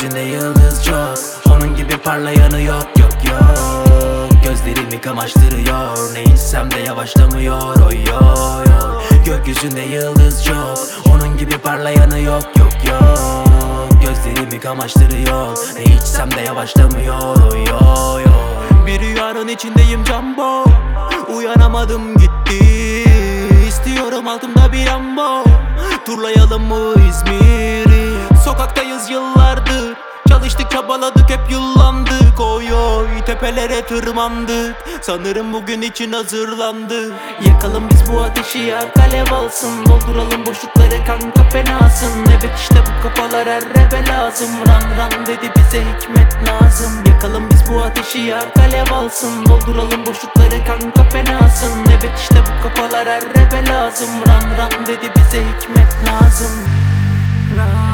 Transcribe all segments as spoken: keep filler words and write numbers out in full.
Gökyüzünde yıldız çok, onun gibi parlayanı yok yok yok. Gözlerimi kamaştırıyor, ne içsem de yavaşlamıyor oy oy oy. Gökyüzünde yıldız çok, onun gibi parlayanı yok yok yok. Gözlerimi kamaştırıyor, ne içsem de yavaşlamıyor oy oy oy. Bir rüyanın içindeyim Jumbo, uyanamadım gitti. İstiyorum altımda bir Lambo, turlayalım mı İzmir'i? Sokaktayız yıllardır, çalıştık çabaladık hep yıllandık. Oy oy tepelere tırmandık, sanırım bugün için hazırlandık. Yakalım biz bu ateşi yak alev alsın, dolduralım boşlukları kanka fenasın. Evet işte bu kafalar her rebe lazım, ran ran dedi bize hikmet lazım. Yakalım biz bu ateşi yak alev alsın, dolduralım boşlukları kanka fenasın. Evet işte bu kafalar her rebe lazım, ran ran dedi bize hikmet lazım. Ran.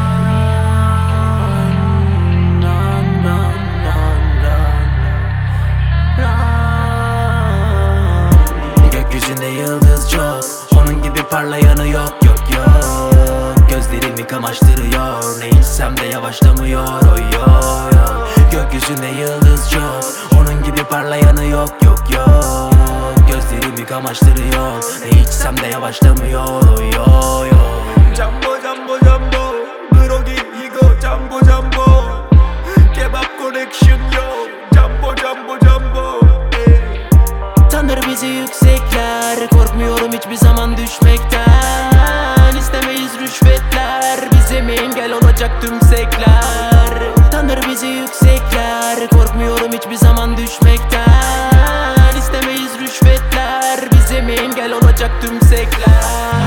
Gökyüzünde yıldız çok, onun gibi parlayanı yok yok yok. Gözlerimi kamaştırıyor, ne içsem de yavaşlamıyor oy oy oy. Gökyüzünde yıldız çok, onun gibi parlayanı yok yok yok. Gözlerimi kamaştırıyor, ne içsem de yavaşlamıyor oy oy oy. Jumbo jumbo jumbo, Grogi Higo jumbo jumbo. Kebap connection yo, jumbo jumbo jumbo. Tanır bizi yüksekler, korkmuyorum hiçbir zaman düşmekten. İstemeyiz rüşvetler, bize mi engel olacak tümsekler? Tanır bizi yüksekler, korkmuyorum hiçbir zaman düşmekten. İstemeyiz rüşvetler, bize mi engel olacak tümsekler?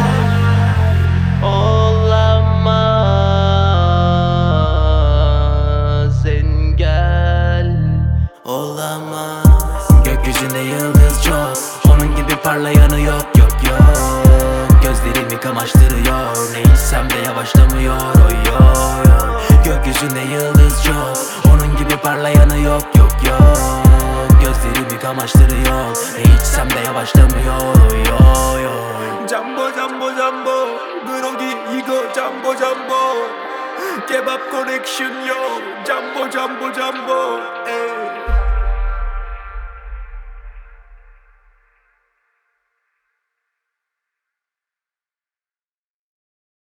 Olamaz engel, olamaz. Gökyüzünde yıldız çok, onun gibi parlayanı yok yok yok. Gözlerimi kamaştırıyor, ne içsem de yavaşlamıyor oy oy oy. Gökyüzünde yıldız çok, onun gibi parlayanı yok yok yok. Gözlerimi kamaştırıyor, ne içsem de yavaşlamıyor oy oy oy. Jumbo jumbo jumbo, Grogi Higo jumbo jumbo. Kebap connection yo, jumbo jumbo jumbo. Ey.